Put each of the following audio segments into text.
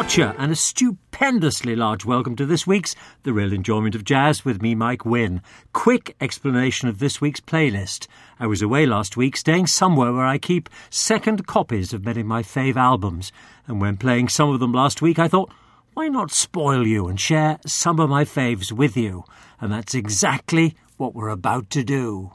feature and a stupendously large welcome to this week's The Real Enjoyment of Jazz with me, Mike Wynne. Quick explanation of this week's playlist. I was away last week staying somewhere where I keep second copies of many of my fave albums, and when playing some of them last week I thought, why not spoil you and share some of my faves with you? And that's exactly what we're about to do.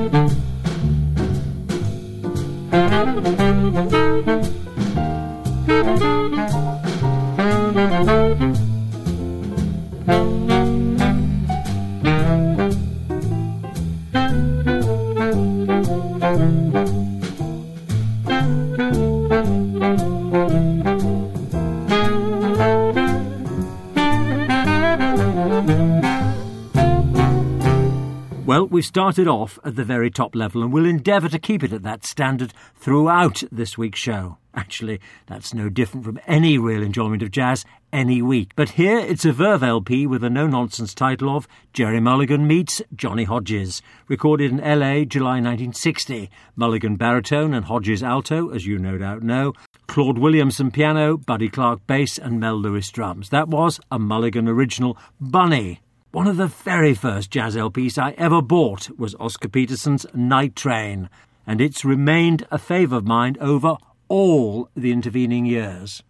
Well, we've started off at the very top level and we'll endeavour to keep it at that standard throughout this week's show. Actually, that's no different from any real enjoyment of jazz any week. But here it's a Verve LP with a no-nonsense title of Gerry Mulligan Meets Johnny Hodges, recorded in LA, July 1960. Mulligan baritone and Hodges alto, as you no doubt know. Claude Williamson piano, Buddy Clark bass and Mel Lewis drums. That was a Mulligan original, Bunny. One of the very first jazz LPs I ever bought was Oscar Peterson's Night Train, and it's remained a favourite of mine over all the intervening years.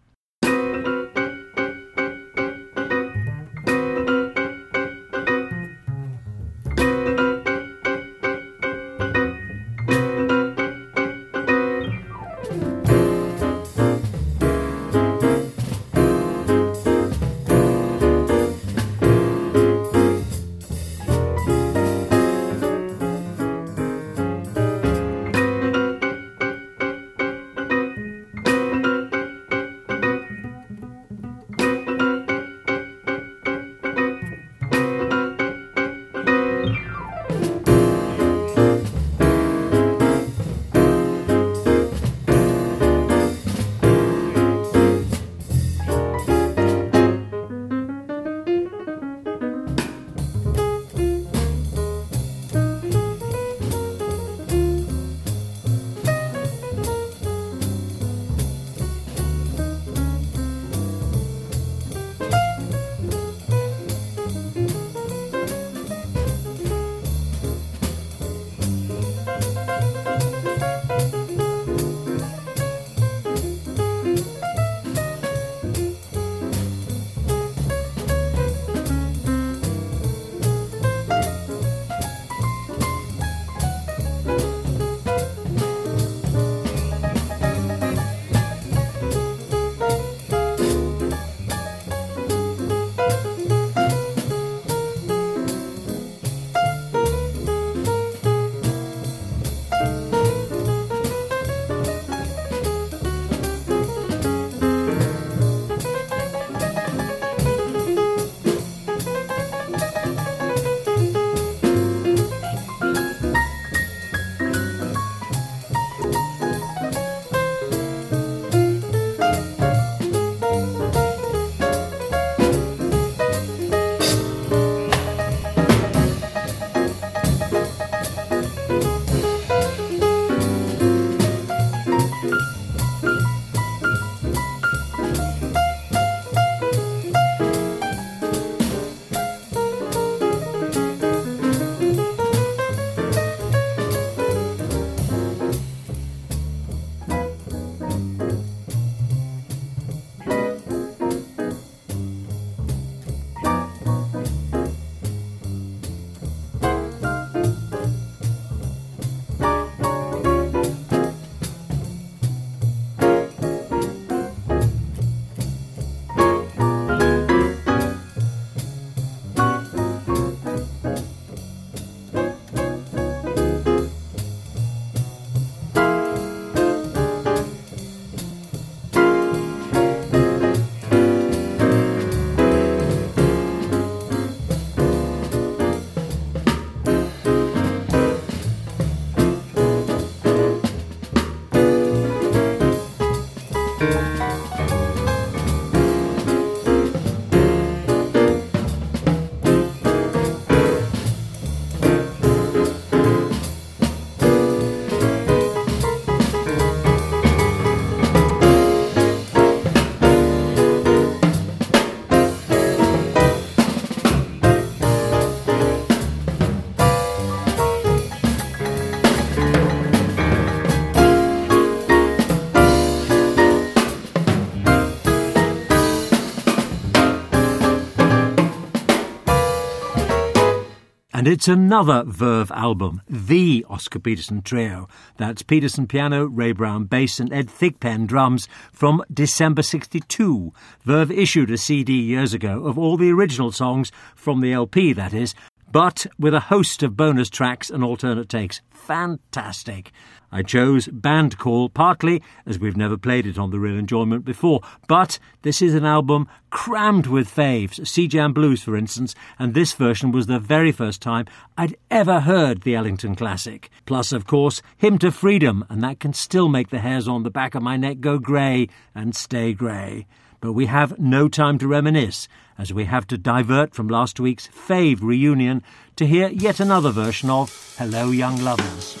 And it's another Verve album, the Oscar Peterson Trio. That's Peterson piano, Ray Brown bass and Ed Thigpen drums from December 62. Verve issued a CD years ago of all the original songs from the LP, that is, but with a host of bonus tracks and alternate takes. Fantastic. I chose Band Call partly as we've never played it on The Real Enjoyment before, but this is an album crammed with faves, Sea Jam Blues for instance, and this version was the very first time I'd ever heard the Ellington classic. Plus, of course, Hymn to Freedom, and that can still make the hairs on the back of my neck go grey and stay grey. But we have no time to reminisce, as we have to divert from last week's fave reunion to hear yet another version of Hello Young Lovers.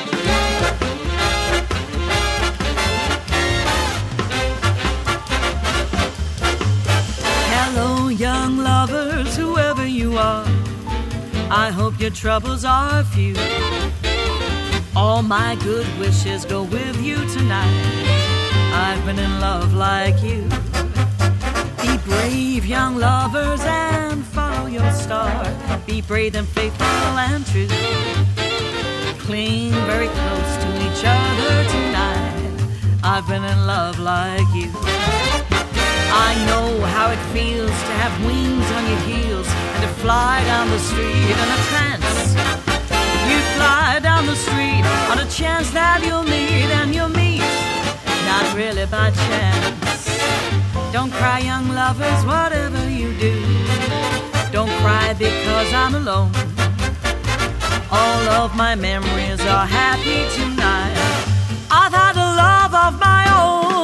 Hello young lovers, whoever you are, I hope your troubles are few. All my good wishes go with you tonight. I've been in love like you. Be brave, young lovers, and follow your star. Be brave and faithful and true. Cling very close to each other tonight. I've been in love like you. I know how it feels to have wings on your heels and to fly down the street in a trance. You fly down the street on a chance that you'll meet, and you'll meet, not really by chance. Don't cry, young lovers, whatever you do. Don't cry because I'm alone. All of my memories are happy tonight. I've had a love of my own.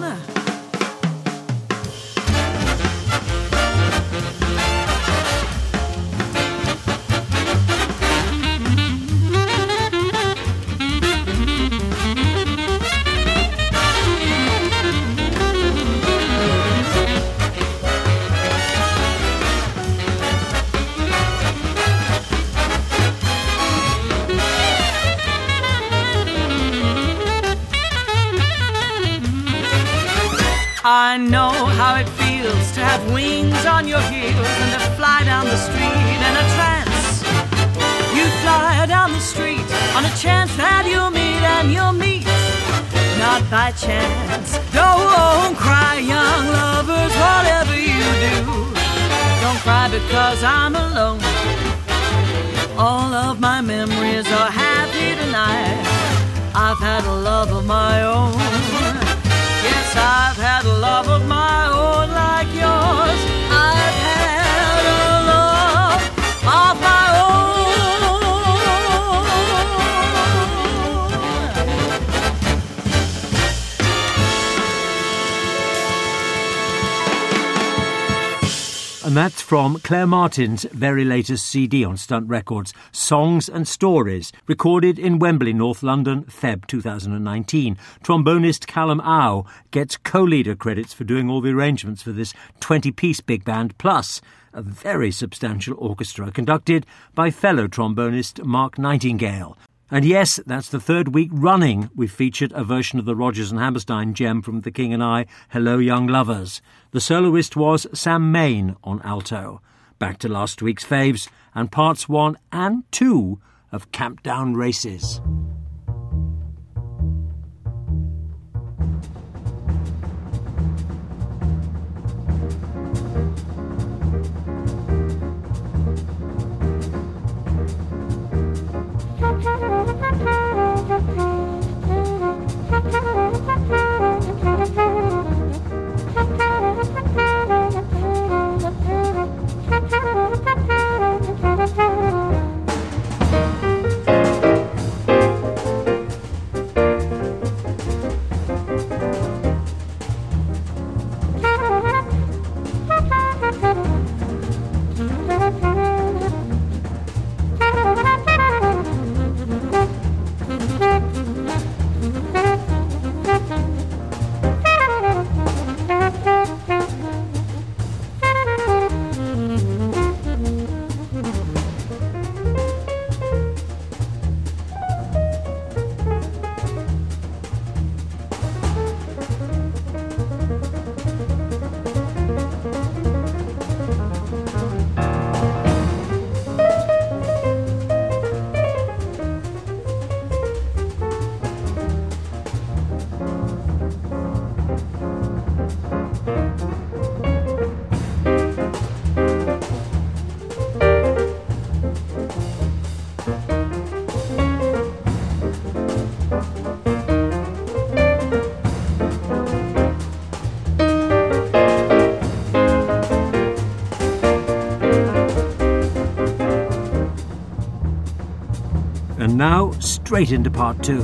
I know how it feels to have wings on your heels and to fly down the street in a trance. You fly down the street on a chance that you'll meet, and you'll meet, not by chance. Don't cry, young lovers, whatever you do. Don't cry because I'm alone. All of my memories are happy tonight. I've had a love of my own. Yes, I've had a love of my own like yours. I've had a love of my own. And that's from Claire Martin's very latest CD on Stunt Records, Songs and Stories, recorded in Wembley, North London, Feb 2019. Trombonist Callum Au gets co-leader credits for doing all the arrangements for this 20-piece big band, plus a very substantial orchestra conducted by fellow trombonist Mark Nightingale. And yes, that's the third week running we've featured a version of the Rodgers and Hammerstein gem from The King and I, Hello Young Lovers. The soloist was Sam Main on alto. Back to last week's faves and parts 1 and 2 of Campdown Races. straight into part 2.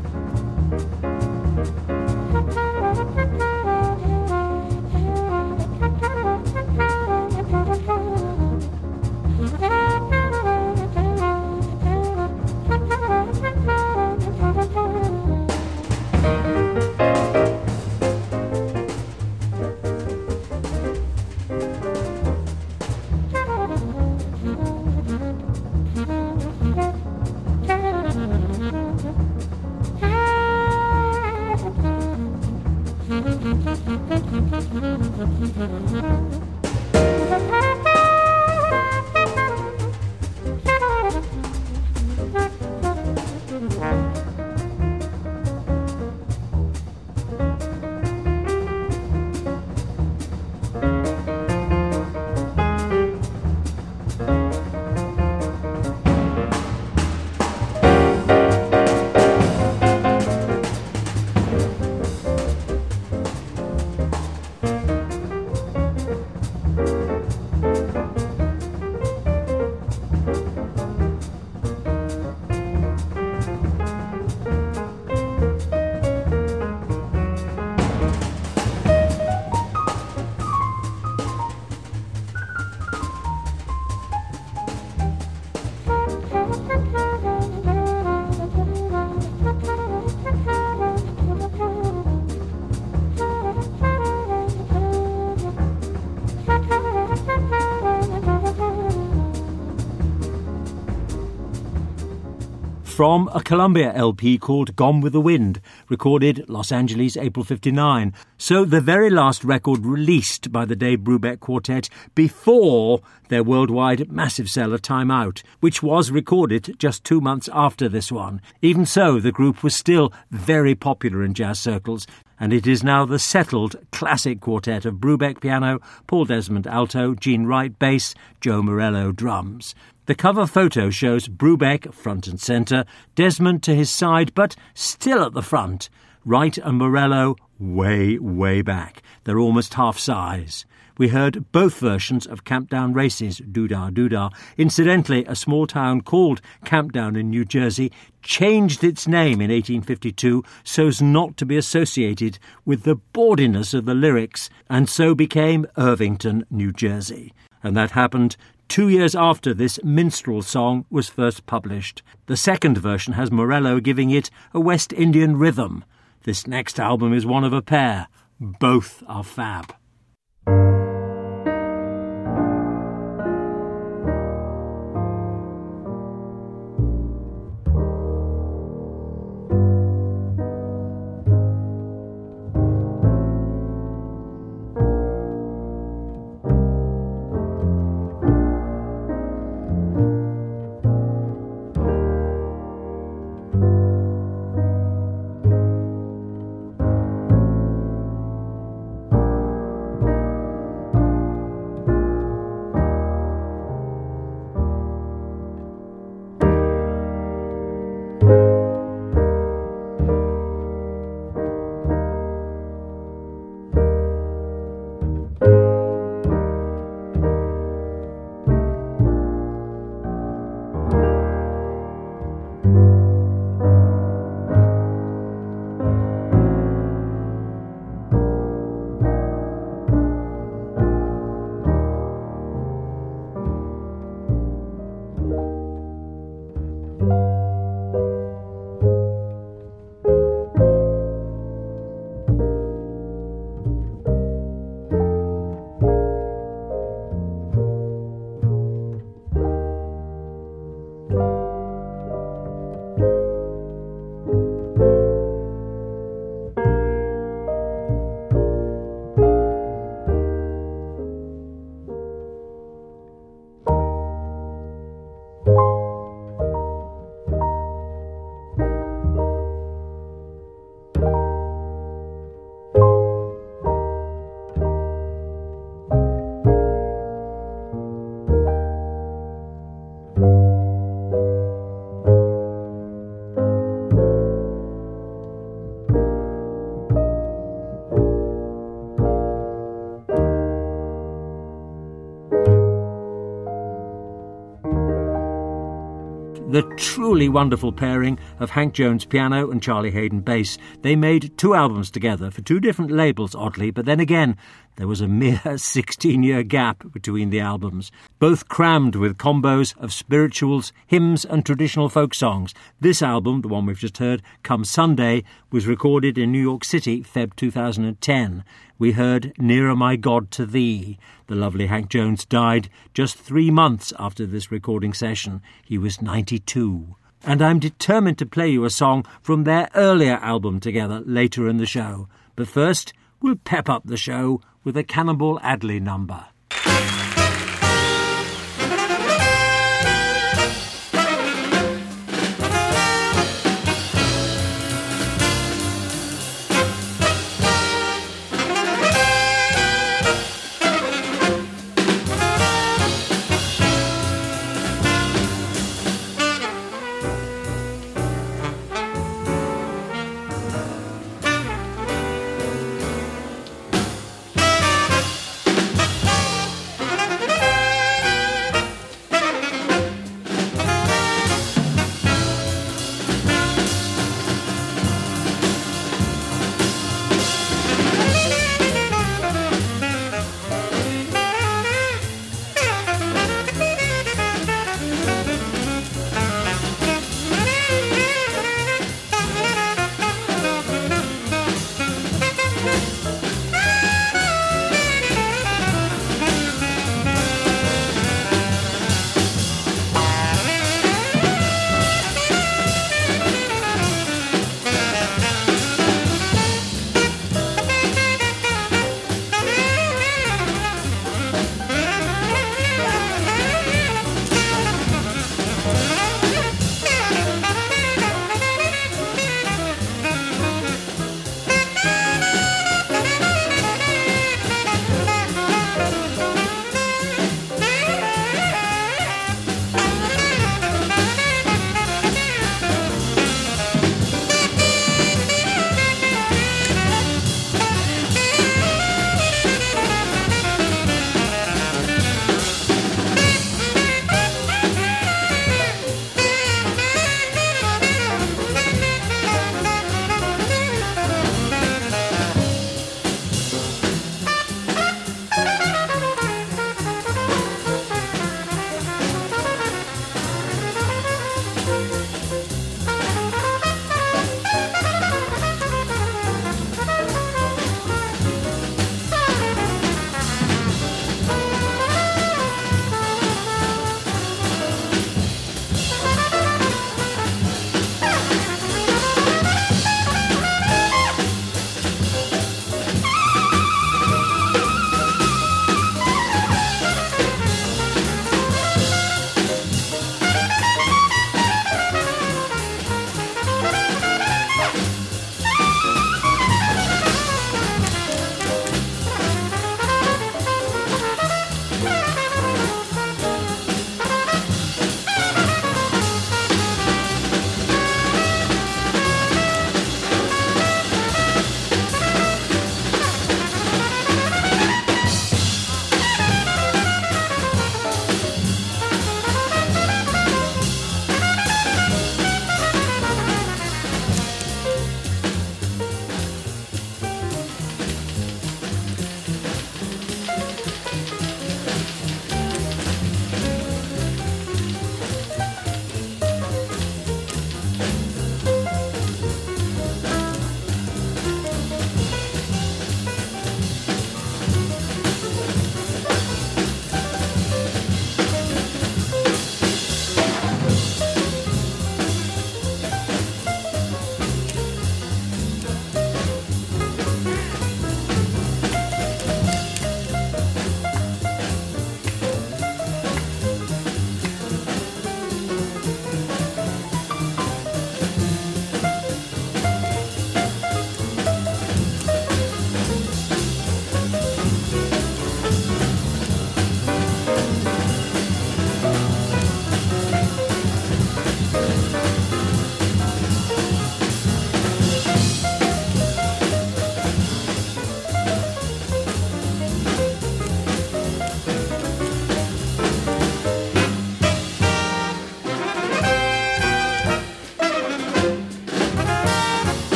From a Columbia LP called Gone with the Wind, recorded Los Angeles, April 59. So the very last record released by the Dave Brubeck Quartet before their worldwide massive seller Time Out, which was recorded just 2 months after this one. Even so, the group was still very popular in jazz circles, and it is now the settled classic quartet of Brubeck piano, Paul Desmond alto, Gene Wright bass, Joe Morello drums. The cover photo shows Brubeck front and centre, Desmond to his side but still at the front, Wright and Morello way, way back. They're almost half size. We heard both versions of Campdown Races, Doodah Doodah. Incidentally, a small town called Campdown in New Jersey changed its name in 1852 so as not to be associated with the bawdiness of the lyrics, and so became Irvington, New Jersey. And that happened 2 years after this minstrel song was first published. The second version has Morello giving it a West Indian rhythm. This next album is one of a pair. Both are fab. the truly wonderful pairing of Hank Jones piano and Charlie Haydn bass. They made 2 albums together for 2 different labels, oddly, but then again, there was a mere 16-year gap between the albums, both crammed with combos of spirituals, hymns and traditional folk songs. This album, the one we've just heard, Come Sunday, was recorded in New York City, Feb 2010. We heard Nearer My God to Thee. The lovely Hank Jones died just 3 months after this recording session. He was 92. And I'm determined to play you a song from their earlier album together later in the show. But first, we'll pep up the show with a Cannonball Adderley number.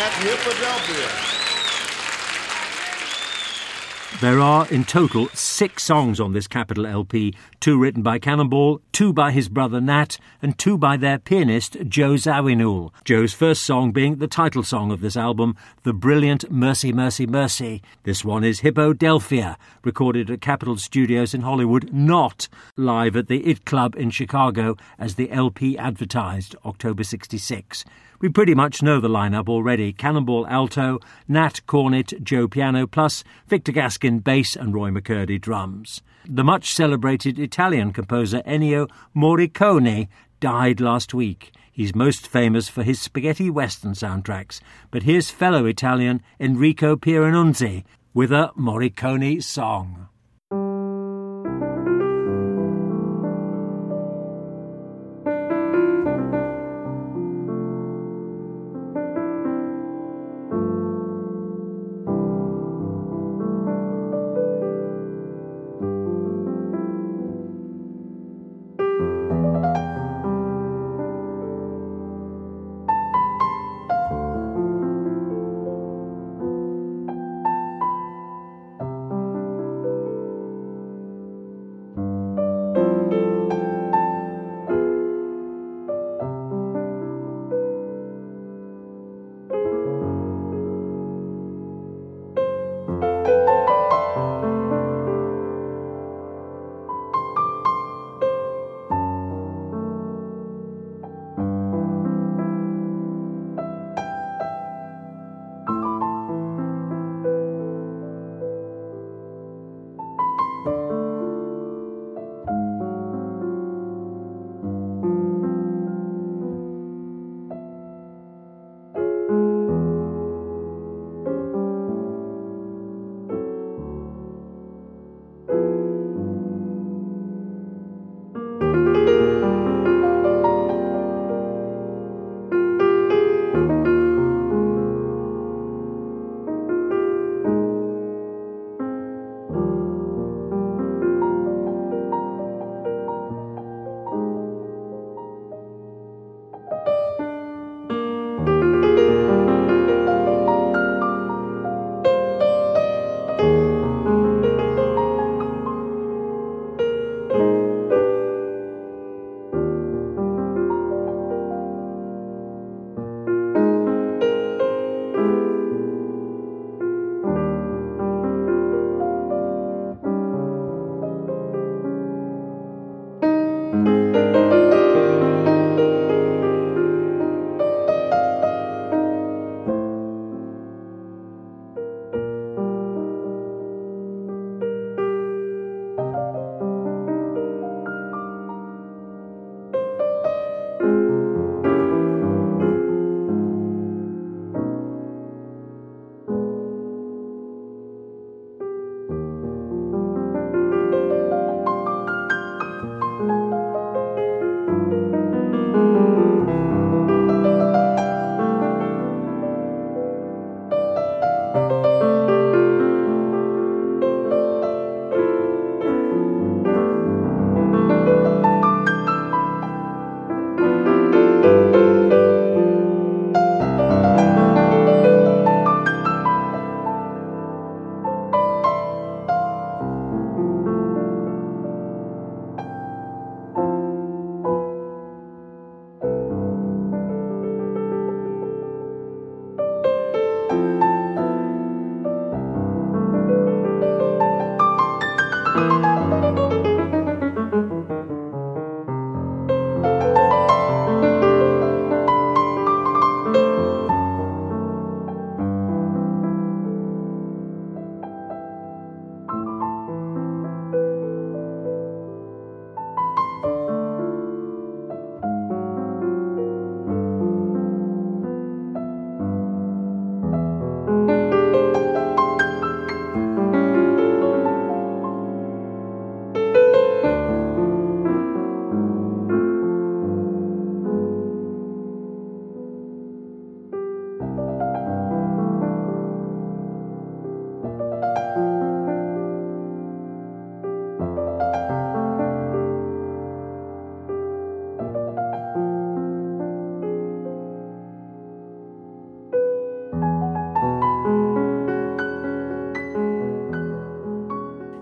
at Hippodelphia. There are in total 6 songs on this Capitol LP, 2 written by Cannonball, 2 by his brother Nat, and 2 by their pianist Joe Zawinul. Joe's first song being the title song of this album, the brilliant Mercy, Mercy, Mercy. This one is Hippodelphia, recorded at Capitol Studios in Hollywood, not live at the IT Club in Chicago as the LP advertised, October 66. We pretty much know the lineup already. Cannonball alto, Nat cornet, Joe piano, plus Victor Gaskin bass and Roy McCurdy drums. The much celebrated Italian composer Ennio Morricone died last week. He's most famous for his spaghetti western soundtracks, but here's fellow Italian Enrico Pieranunzi with a Morricone song.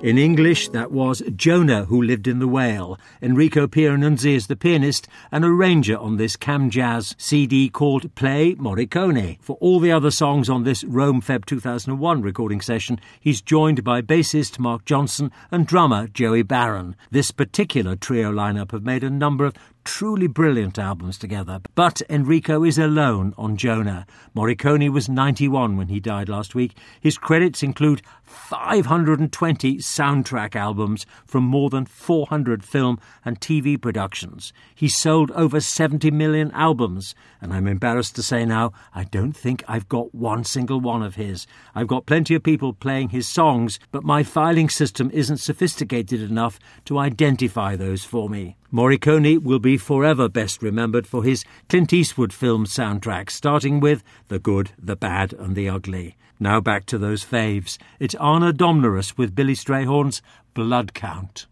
In English, that was Jonah Who Lived in the Whale. Enrico Pieranunzi is the pianist and arranger on this Cam Jazz CD called Play Morricone. For all the other songs on this Rome Feb 2001 recording session, he's joined by bassist Mark Johnson and drummer Joey Barron. This particular trio lineup have made a number of truly brilliant albums together, but Enrico is alone on Jonah. Morricone was 91 when he died last week. His credits include 520 soundtrack albums from more than 400 film and TV productions. He sold over 70 million albums, and I'm embarrassed to say now, I don't think I've got one single one of his. I've got plenty of people playing his songs, but my filing system isn't sophisticated enough to identify those for me. Morricone will be forever best remembered for his Clint Eastwood film soundtracks, starting with The Good, the Bad and the Ugly. Now back to those faves. It's Arna Domnerus with Billy Strayhorn's Blood Count.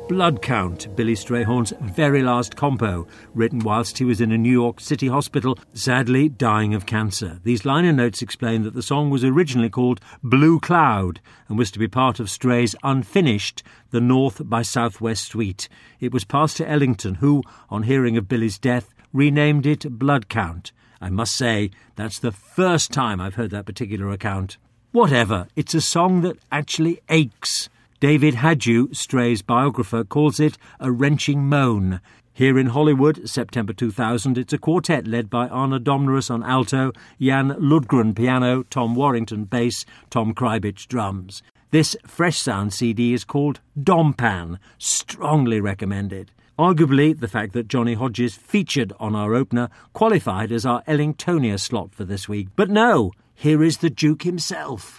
Blood Count, Billy Strayhorn's very last compo, written whilst he was in a New York City hospital, sadly dying of cancer. These liner notes explain that the song was originally called Blue Cloud and was to be part of Stray's unfinished The North by Southwest Suite. It was passed to Ellington, who, on hearing of Billy's death, renamed it Blood Count. I must say, that's the first time I've heard that particular account. Whatever, it's a song that actually aches. David Hadju, Stray's biographer, calls it a wrenching moan. Here in Hollywood, September 2000, it's a quartet led by Arne Domnerus on alto, Jan Ludgren piano, Tom Warrington bass, Tom Krybich drums. This Fresh Sound CD is called Dompan, strongly recommended. Arguably, the fact that Johnny Hodges featured on our opener qualified as our Ellingtonia slot for this week. But no, here is the Duke himself.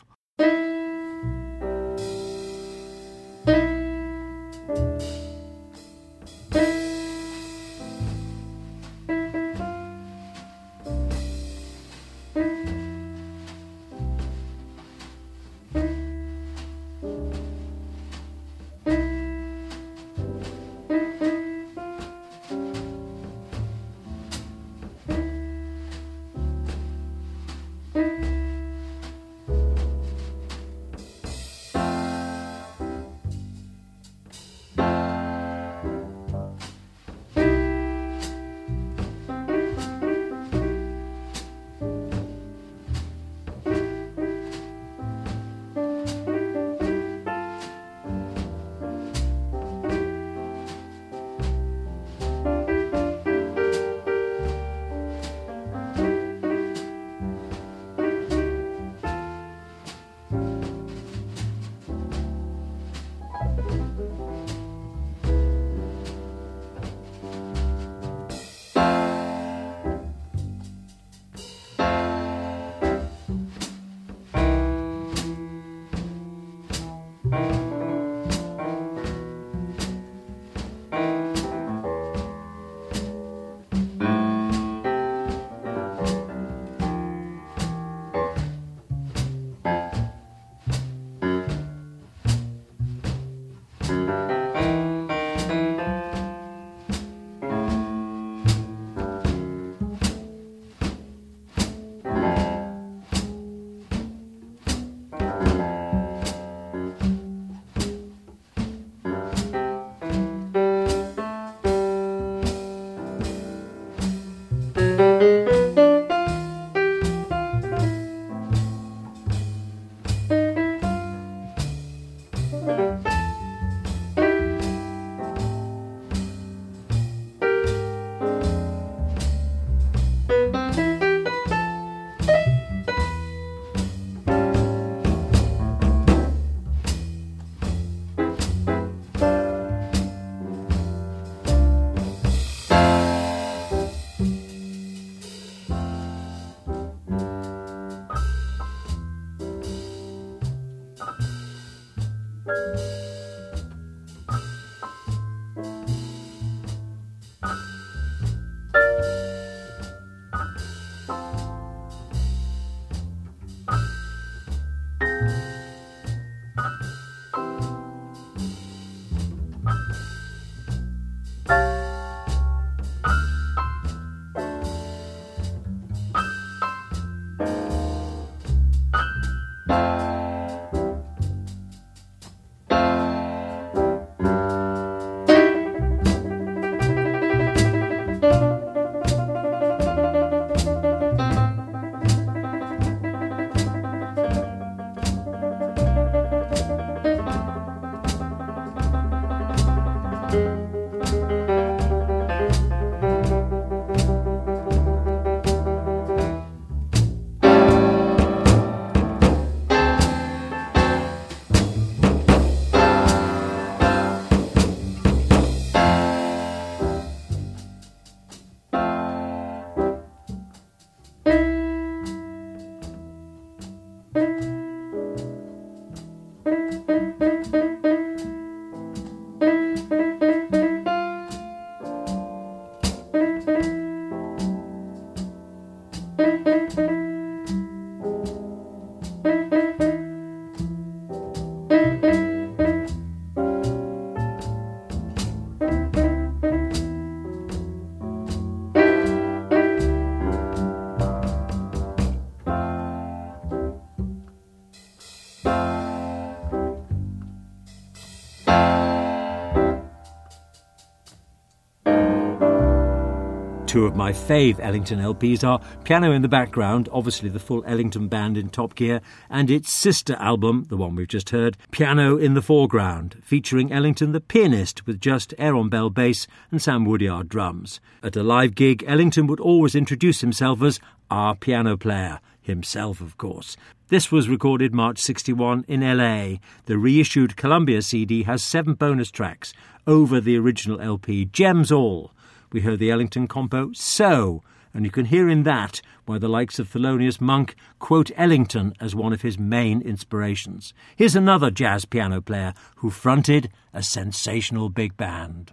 Two of my fave Ellington LPs are Piano in the Background, obviously the full Ellington band in top gear, and its sister album, the one we've just heard, Piano in the Foreground, featuring Ellington the pianist with just Aaron Bell bass and Sam Woodyard drums. At a live gig, Ellington would always introduce himself as our piano player, himself of course. This was recorded March 61 in LA. The reissued Columbia CD has 7 bonus tracks over the original LP, gems all. We heard the Ellington compo So, and you can hear in that why the likes of Thelonious Monk quote Ellington as one of his main inspirations. Here's another jazz piano player who fronted a sensational big band.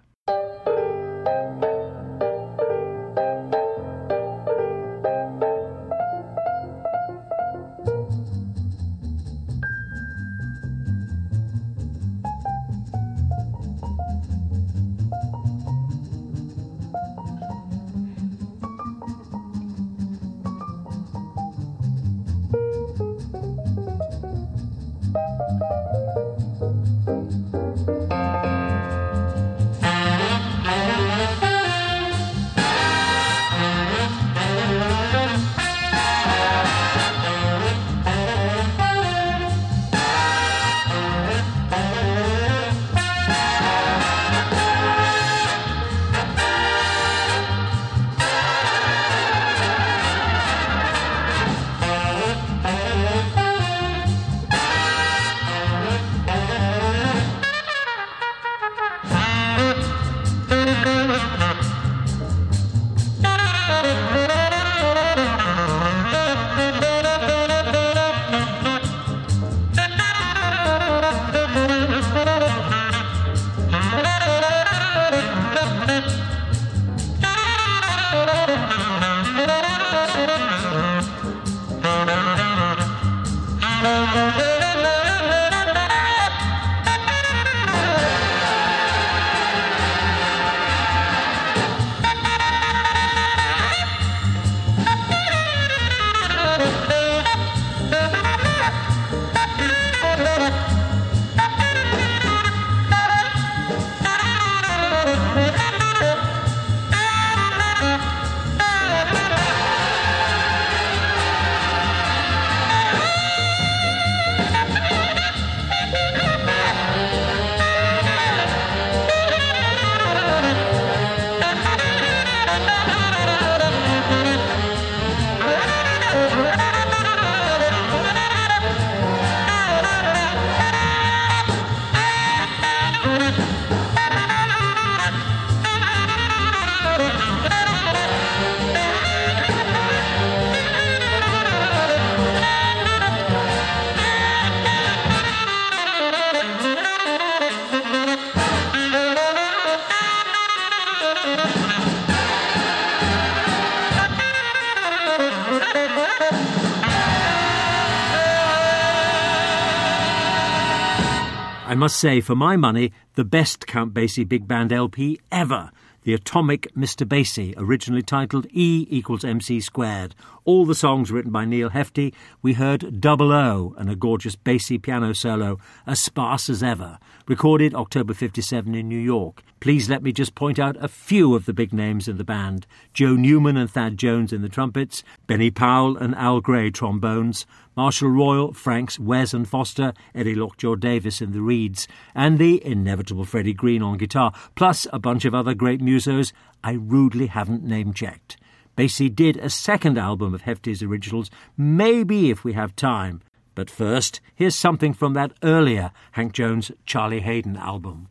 I must say, for my money, the best Count Basie big band LP ever. The Atomic Mr. Basie, originally titled E = MC squared. All the songs written by Neil Hefti. We heard Double O and a gorgeous Basie piano solo, as sparse as ever, recorded October 57 in New York. Please let me just point out a few of the big names in the band. Joe Newman and Thad Jones in the trumpets, Benny Powell and Al Gray trombones, Marshall Royal, Franks, Wes and Foster, Eddie Lockjaw Davis in the reeds, and the inevitable Freddie Green on guitar, plus a bunch of other great musos I rudely haven't name-checked. Basie did a second album of Hefti's originals, maybe if we have time. But first, here's something from that earlier Hank Jones Charlie Haydn album.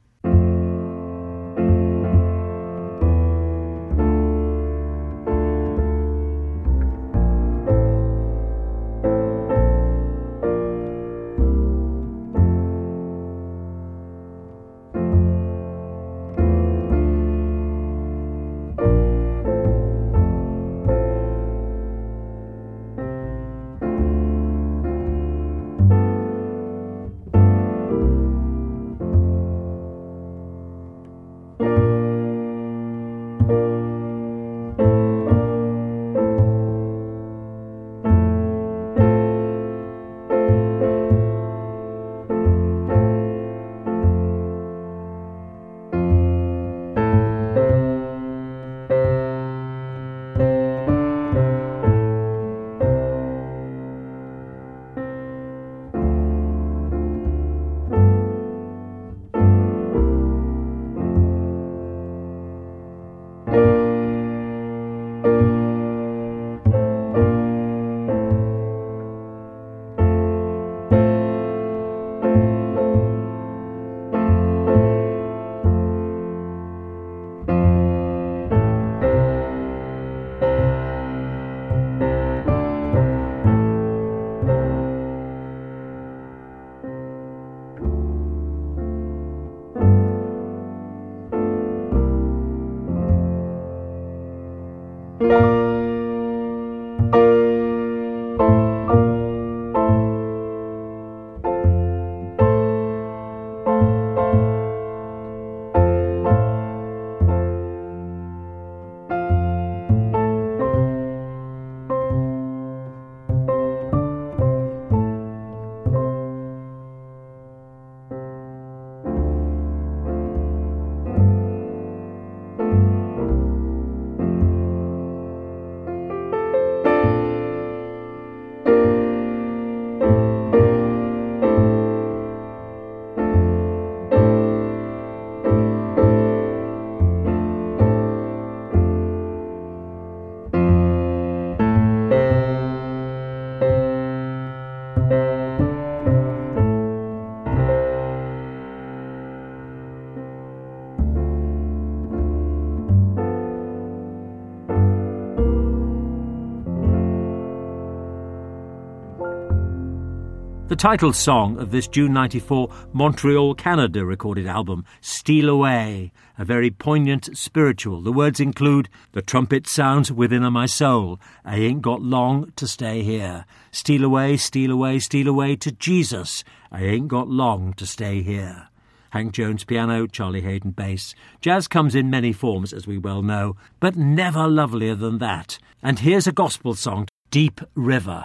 title song of this June 94 Montreal, Canada recorded album, Steal Away, a very poignant spiritual. The words include, "The trumpet sounds within my soul. I ain't got long to stay here. Steal away, steal away, steal away to Jesus. I ain't got long to stay here." Hank Jones piano, Charlie Hayden bass. Jazz comes in many forms, as we well know, but never lovelier than that. And here's a gospel song, Deep River.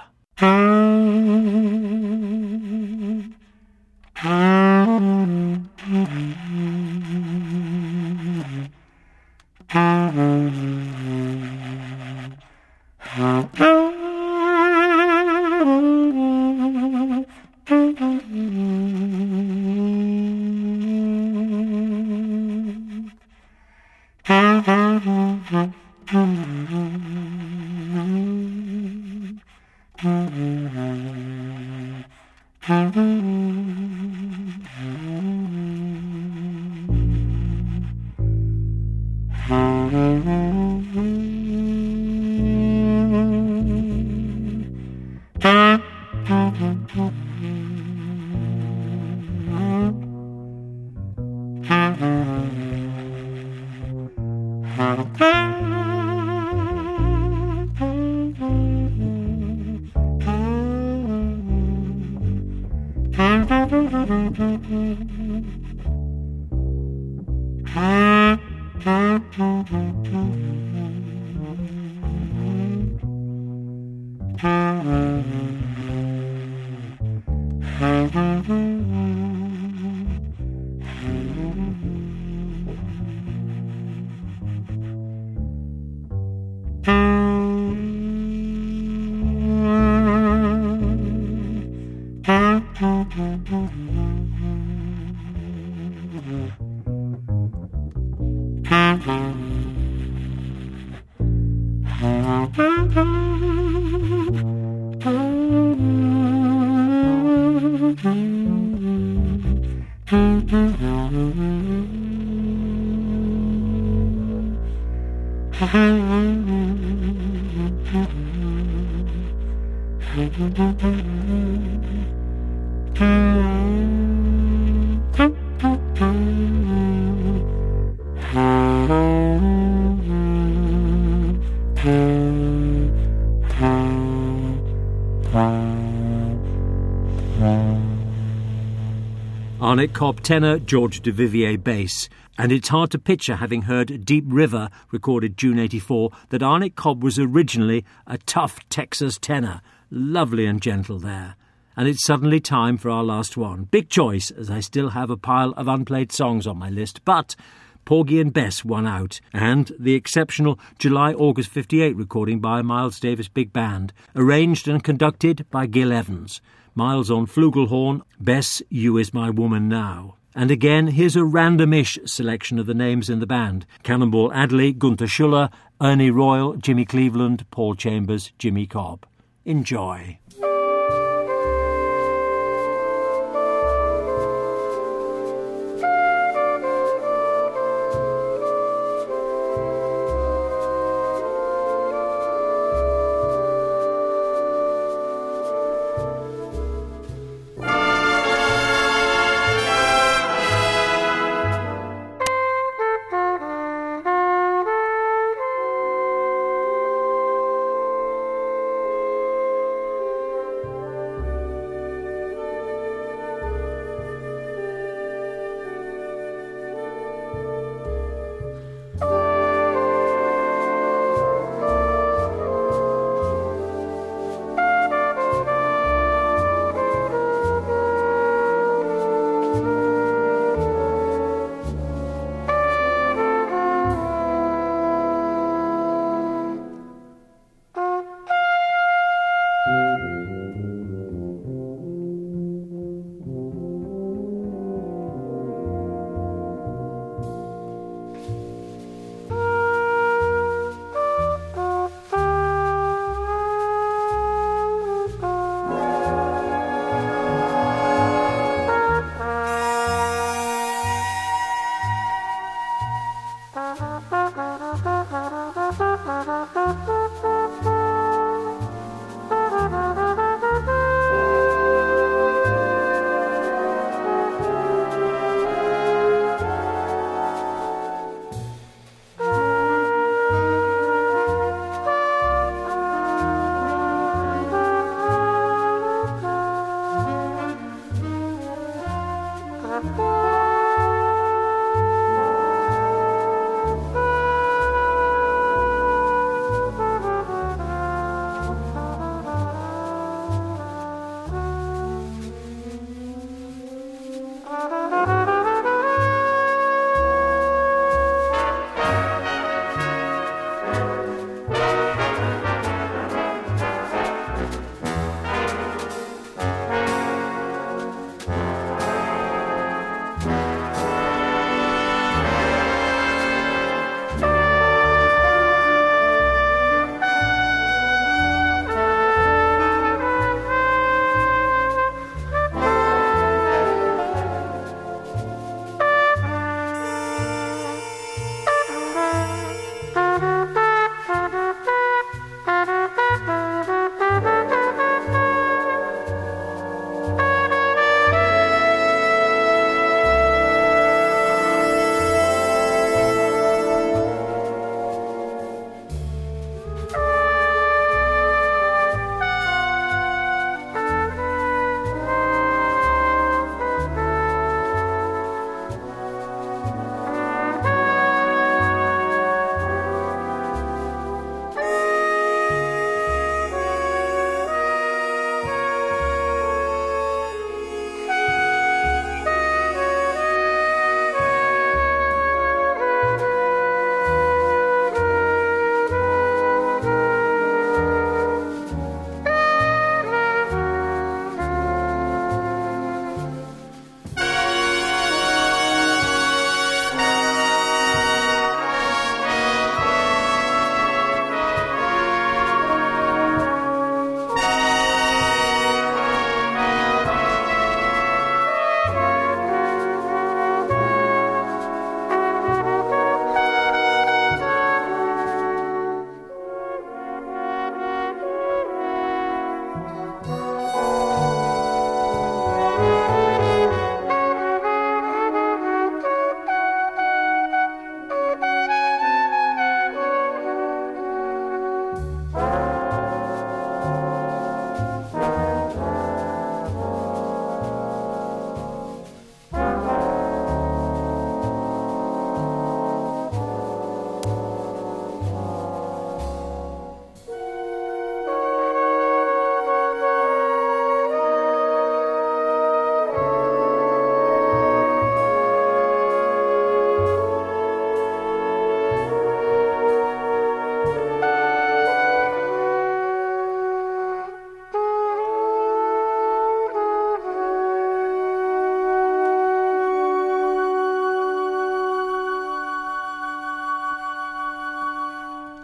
Arnett Cobb tenor, George Duvivier bass. And it's hard to picture, having heard Deep River, recorded June 84, that Arnett Cobb was originally a tough Texas tenor. Lovely and gentle there. And it's suddenly time for our last one. Big choice, as I still have a pile of unplayed songs on my list, but Porgy and Bess won out, and the exceptional July-August 58 recording by Miles Davis Big Band, arranged and conducted by Gil Evans. Miles on flugelhorn, Bess, You Is My Woman Now. And again, here's a random-ish selection of the names in the band. Cannonball Adderley, Gunther Schuller, Ernie Royal, Jimmy Cleveland, Paul Chambers, Jimmy Cobb. Enjoy.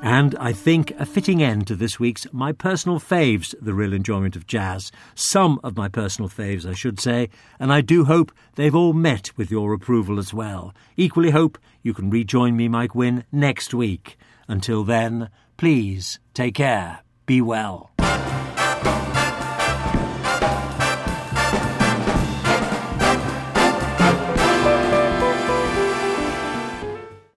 And I think a fitting end to this week's My Personal Faves, The Real Enjoyment of Jazz. Some of my personal faves, I should say, and I do hope they've all met with your approval as well. Equally hope you can rejoin me, Mike Wynne, next week. Until then, please take care, be well.